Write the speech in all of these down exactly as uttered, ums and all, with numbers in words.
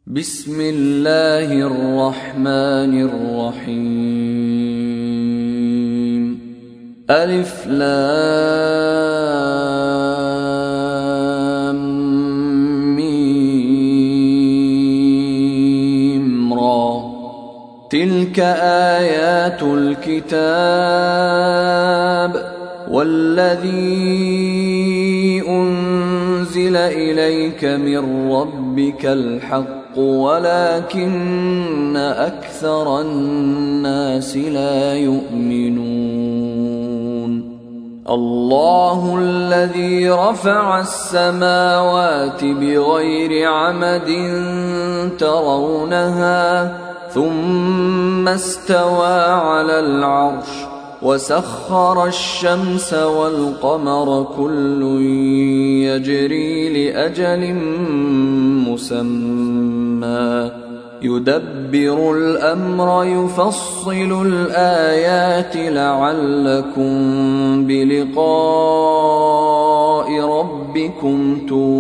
بسم الله الرحمن الرحيم. ألف لام ميم را. تلك آيات الكتاب والذي أنزل إليك من ربك الحق ولكن أكثر الناس لا يؤمنون. الله الذي رفع السماوات بغير عمد ترونها ثم استوى على العرش وسخر الشمس والقمر كل يجري لأجل مسمى يدبر الأمر يفصل الآيات لعلكم بلقاء ربكم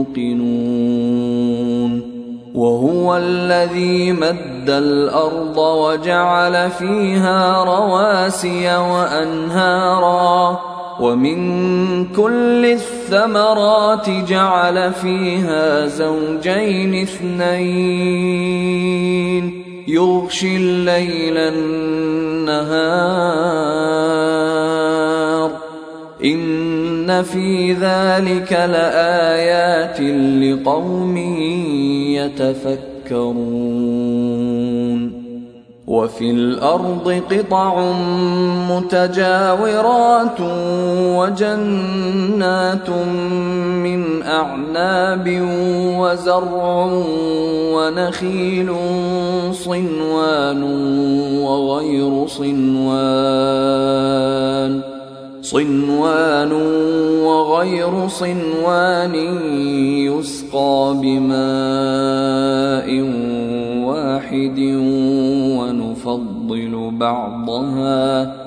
توقنون. وهو الذي مد الأرض وجعل فيها رواسي وأنهارا ومن كل الثمرات جعل فيها زوجين اثنين يغشي الليل النهار إن في ذلك لآيات لقوم يتفكرون. وفي الأرض قطع متجاورات وجنات من أعناب وزرع ونخيل صنوان وغير صنوان صنوان وغير صنوان يسقى بماء واحد ونفضل بعضها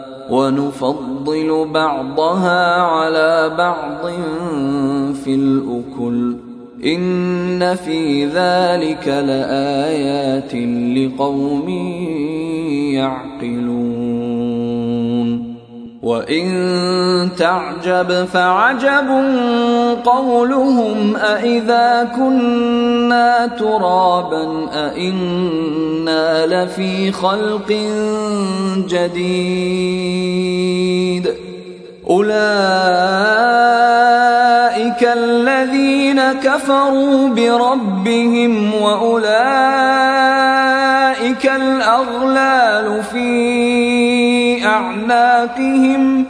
ونفضل بعضها على بعض في الأكل إن في ذلك لآيات لقوم يعقلون. وإن تعجب فعجب قولهم أإذا كنا ترابا أإنا لفي خلق جديد أولئك الذين كفروا بربهم وأولئك الأغلال في أعناقهم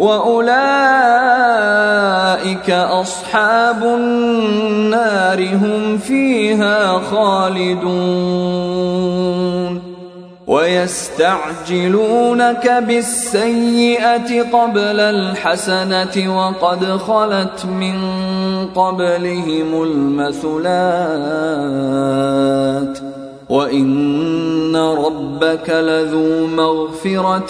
وأولئك أصحاب النار هم فيها خالدون. ويستعجلونك بالسيئة قبل الحسنة وقد خلت من قبلهم المثلات وإن ربك لذو مغفرة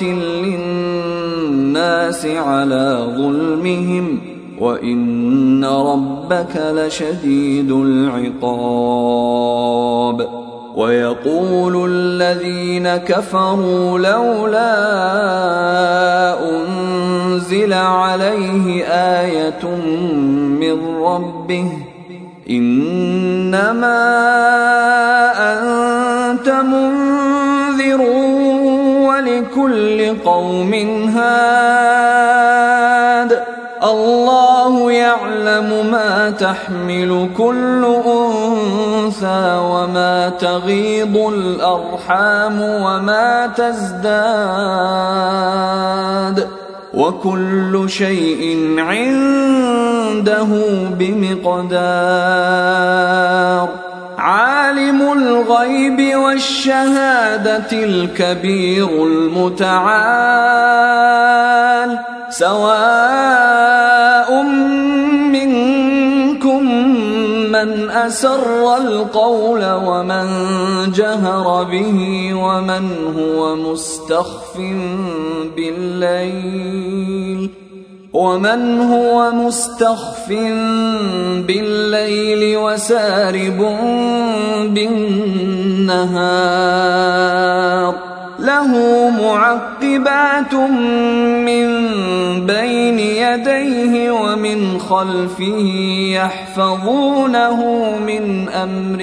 للناس على ظلمهم وإن ربك لشديد العقاب. ويقول الذين كفروا لولا أنزل عليه آية من ربه إنما أنت منذر ولكل قوم هاد الله يعلم ما تحمل كل أنثى وما تغيض الأرحام وما تزداد وكل شيء عنده بمقدار. عالم الغيب والشهادة الكبير المتعال سواء منكم من أسر القول ومن جهر به ومن هو مستخف بالليل ومن هو مستخف بالليل وسارب بالنهار له معقبات من بين يديه ومن خلفه يحفظونه من أمر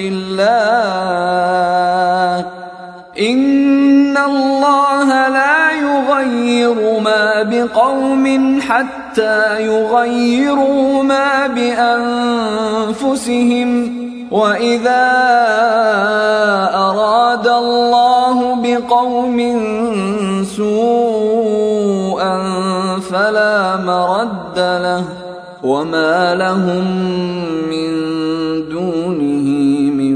الله إن الله لا يغير ما بقوم حتى يغيروا ما بأنفسهم وإذا أراد الله بقوم سوءا فلا مرد له وما لهم من دونه من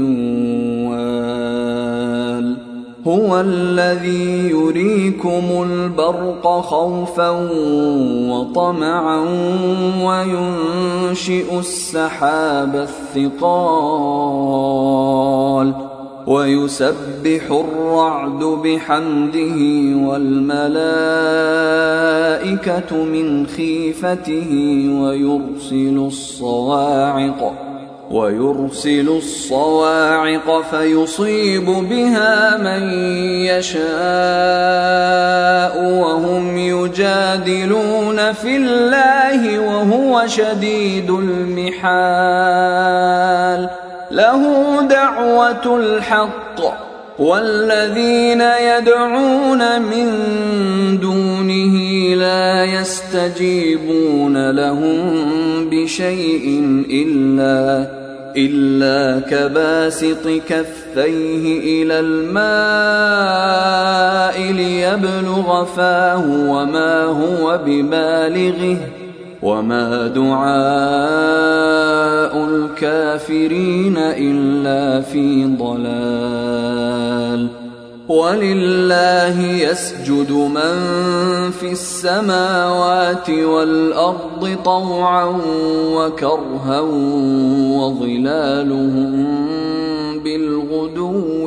وال هو الذي يريكم البرق خوفا وطمعا وينشئ السحاب الثقال ويسبح الرعد بحمده والملائكة من خيفته ويرسل الصواعق ويرسل الصواعق فيصيب بها من يشاء وهم يجادلون في الله وهو شديد المحال له دعوة الحق والذين يدعون من دونه لا يستجيبون لهم بشيء إلا إلا كباسط كفيه إلى الماء ليبلغ فاه وما هو ببالغه وما دعاء الكافرين إلا في ضلال ولله يسجد من في السماوات والأرض طوعا وكرها وظلالهم بالغدو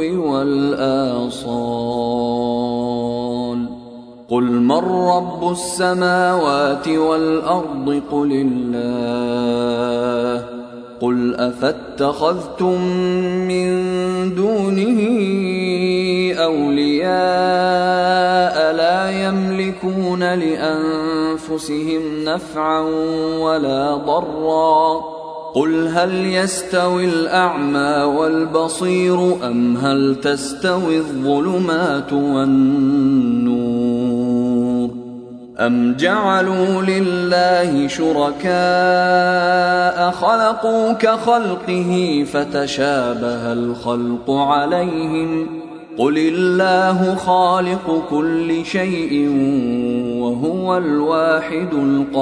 والآصال قل من رب السماوات والأرض قل الله قل أفاتخذتم من دونه أولياء لا يملكون لأنفسهم نفعا ولا ضرا قل هل يستوي الأعمى والبصير أم هل تستوي الظلمات والنور أم جعلوا لله شركاء خلقوا كخلقه فتشابه الخلق عليهم قل الله خالق كل شيء وهو الواحد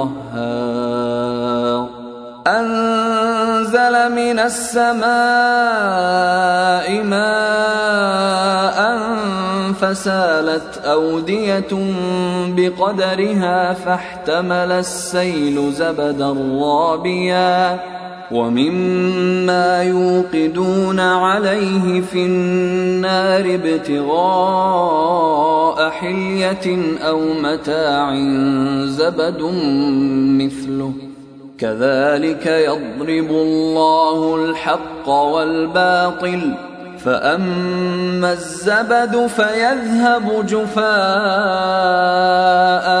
القهار أنزل من السماء ماء فسالت أودية بقدرها فاحتمل السيل زبدا رابيا ومما يوقدون عليه في النار ابتغاء حلية أو متاع زبد مثله كذلك يضرب الله الحق والباطل فأما الزبد فيذهب جفاء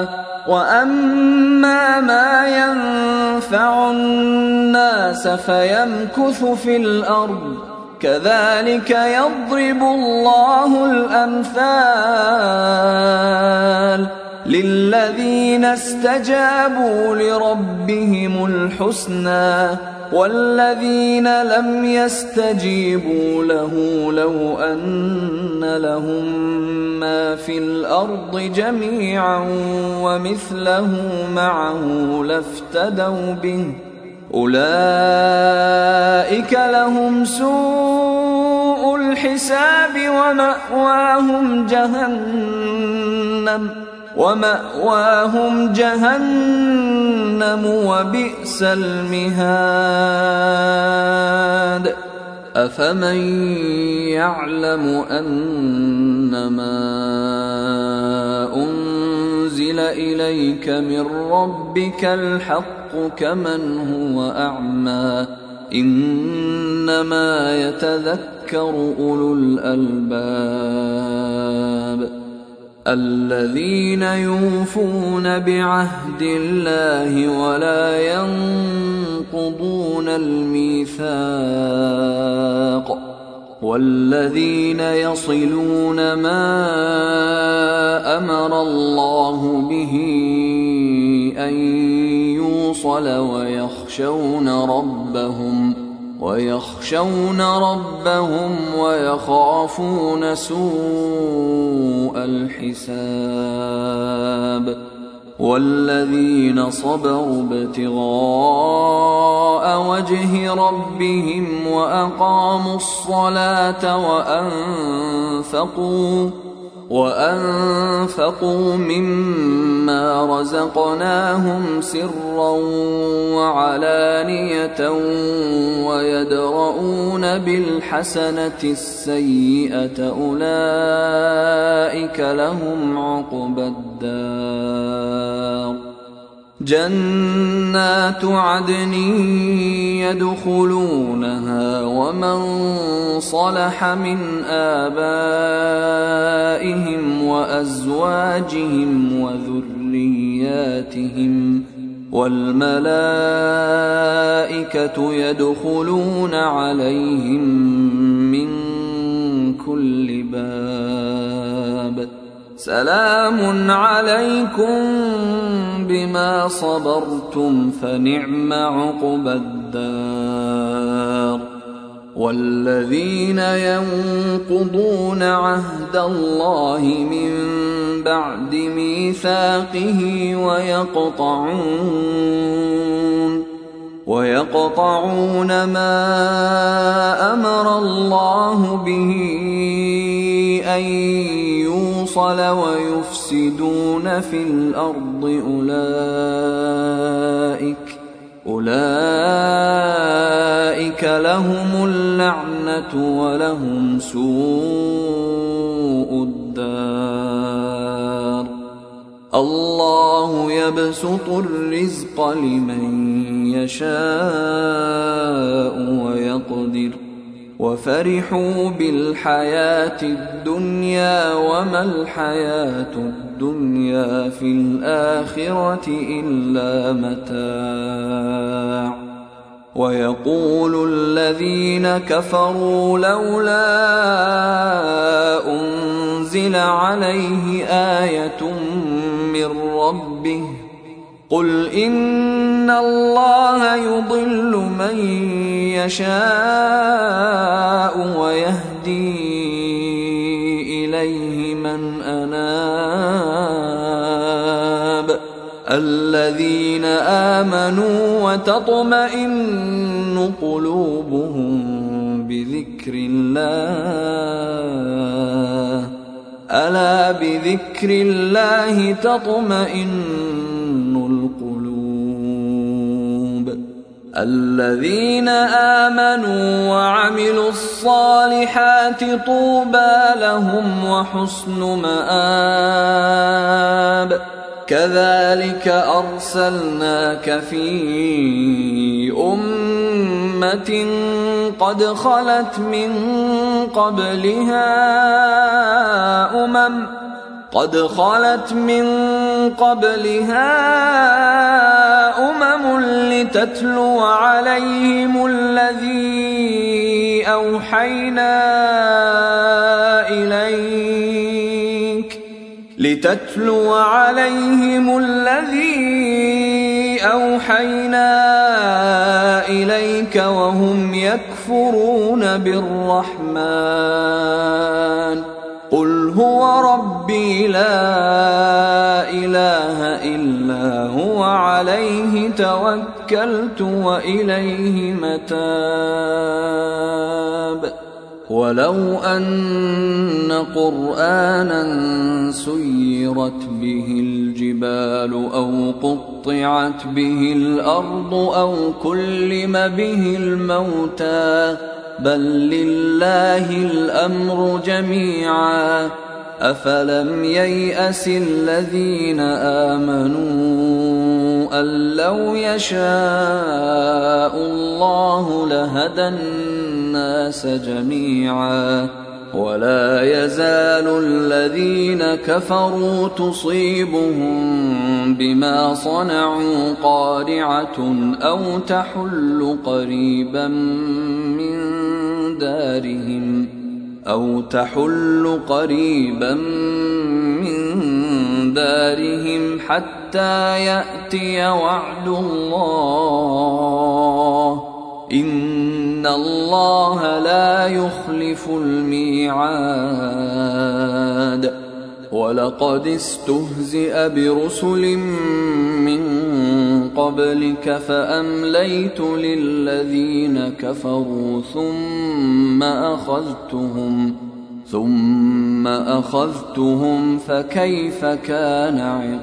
وأما ما ينفع الناس فيمكث في الأرض كذلك يضرب الله الأمثال للذين استجابوا لربهم الحسنى والذين لم يستجيبوا له لو أن لهم ما في الأرض جميعا ومثله معه لافتدوا به أولئك لهم سوء الحساب ومأواهم جهنم ومأواهم جهنم وبئس المهاد أفمن يعلم أنما أنزل أنزل إليك من ربك الحق كمن هو أعمى إنما يتذكر أولو الألباب الذين يوفون بعهد الله ولا ينقضون الميثاق والذين يصلون ما أمر الله به أن يوصل ويخشون ربهم ويخشون ربهم ويخافون سوء الحساب والذين صبروا ابتغاء وجه ربهم وأقاموا الصلاة وأنفقوا وأنفقوا مما رزقناهم سرا وعلانية ويدرؤون بالحسنة السيئة أولئك لهم عقبى الدار جنات عدن يدخلونها ومن صلح من آبائهم وأزواجهم وذرياتهم والملائكة يدخلون عليهم من كل باب سلام عليكم بما صبرتم فنعم عقبى الدار والذين ينقضون عهد الله من بعد ميثاقه ويقطعون ويقطعون ما أمر الله به أن يوصل ويفسدون في الأرض أولئك أولئك لهم اللعنة ولهم سوء الدار الله يبسط الرزق لمن يشاء ويقدر وفرحوا بالحياة الدنيا وما الحياة الدنيا في الآخرة إلا متاع ويقول الذين كفروا لولا أنزل عليه آية من ربه قل إن الله يضل من يشاء ويهدي إليه من أناب الذين آمنوا وتطمئن قلوبهم بذكر الله ألا بذكر الله تطمئن القلوب الذين آمنوا وعملوا الصالحات طوبى لهم وحسن مآب كذلك أرسلناك في أمة قد خلت من قبلها أمم قد خلت من قبلها أمم لتتلو عليهم الذي أوحينا إليك لتتلو عليهم الذي أوحينا إليك وهم يكفرون بالرحمن قل هو ربي لا إله إلا هو عليه توكلت وإليه متاب ولو أن قرآنا سيرت به الجبال أو قطعت به الأرض أو كلم به الموتى بل لله الأمر جميعا أفلم ييأس الذين آمنوا أن لو يشاء الله لهدى الناس جميعا ولا يزال الذين كفروا تصيبهم بما صنعوا قارعة أو تحل قريبا من دارهم أو تحل قريبا من دارهم حتى يأتي وعد الله إن الله لا يخلف الميعاد ولقد استهزئ برسل من قبلك فأمليت للذين كفروا ثم أخذتهم ثم أخذتهم فكيف كان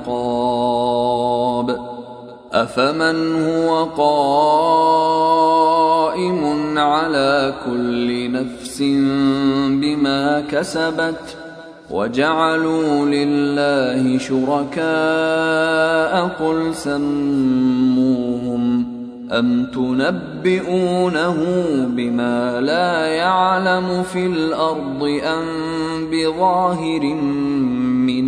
عقاب أفمن هو قائم على كل نفس بما كسبت وجعلوا لله شركاء قل سموهم أم تنبئونه بما لا يعلم في الأرض أم بظاهر من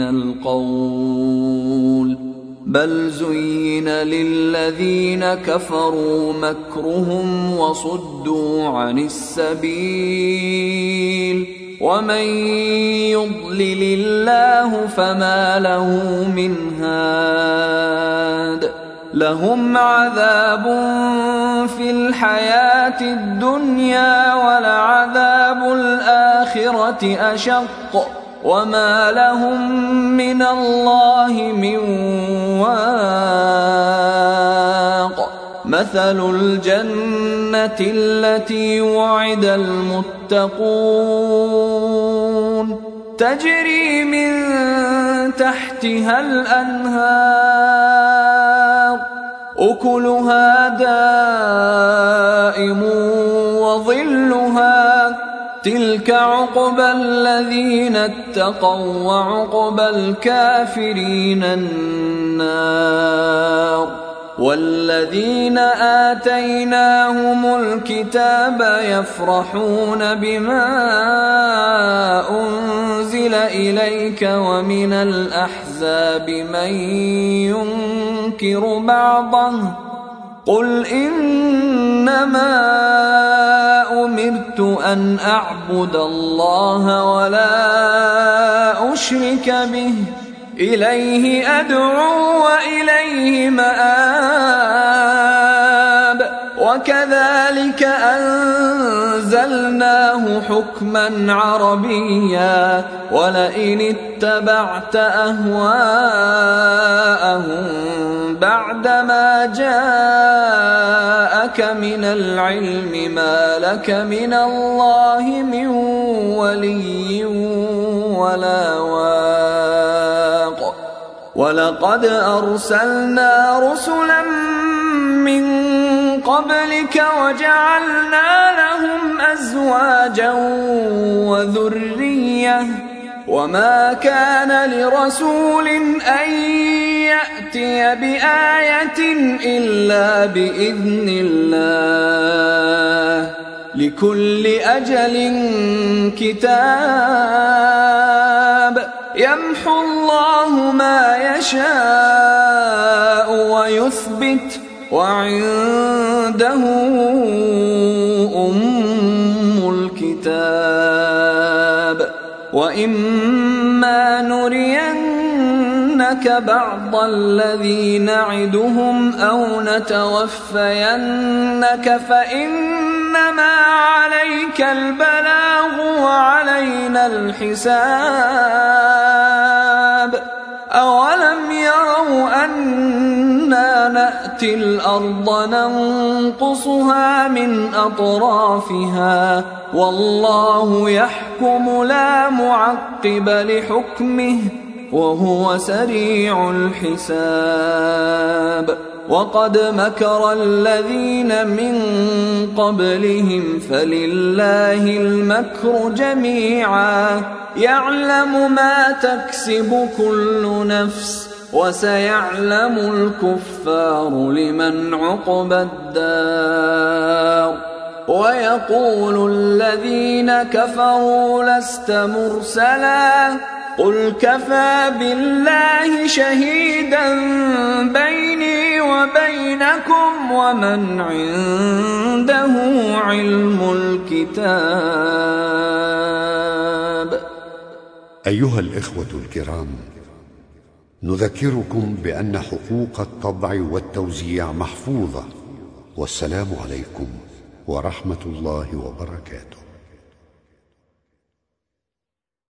القول بل زين للذين كفروا مكرهم وصدوا عن السبيل ومن يضلل الله فما له من هاد لهم عذاب في الحياة الدنيا ولعذاب الآخرة أشق وما لهم من الله من واق مثل الجنة التي وعد المتقون تجري من تحتها الأنهار أكلها دائم وظلها تلك عقبى الذين اتقوا وعقبى الكافرين النار والذين آتيناهم الكتاب يفرحون بما أنزل إليك ومن الأحزاب من ينكر بعضه قل إنما أمرت أن أعبد الله ولا أشرك به إليه أدعو وإليه مآب وكذلك أنزلناه حكما عربيا ولئن اتبعت أهواءهم بعدما جاءك من العلم ما لك من الله من ولي ولا واق ولقد أرسلنا رسلا من قبلك وجعلنا لهم أزواجا وذرية وما كان لرسول أن يأتي بآية إلا بإذن الله لكل أجل كتاب يمحو الله ما يشاء ويثبت وعنده أم الكتاب وإما نرينك بعض الذي نعدهم أو نتوفينك فإنما عليك البلاغ وعلينا الحساب أولم يروا أنا نأتي الأرض ننقصها من أطرافها والله يحكم لا معقب لحكمه وهو سريع الحساب وقد مكر الذين من قبلهم فلله المكر جميعا يعلم ما تكسب كل نفس وسيعلم الكفار لمن عقبى الدار ويقول الذين كفروا لست مرسلا قل كفى بالله شهيدا بيني وبينكم ومن عنده علم الكتاب. أيها الإخوة الكرام، نذكركم بأن حقوق الطبع والتوزيع محفوظة، والسلام عليكم ورحمة الله وبركاته.